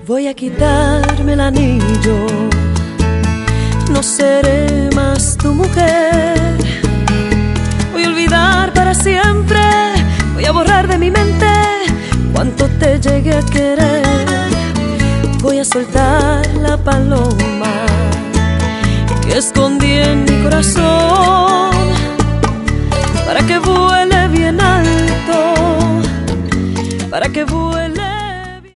Voy a quitarme el anillo, no seré más tu mujer. Voy a olvidar para siempre, voy a borrar de mi mente cuánto te llegué a querer. Voy a soltar la paloma que escondí en mi corazón.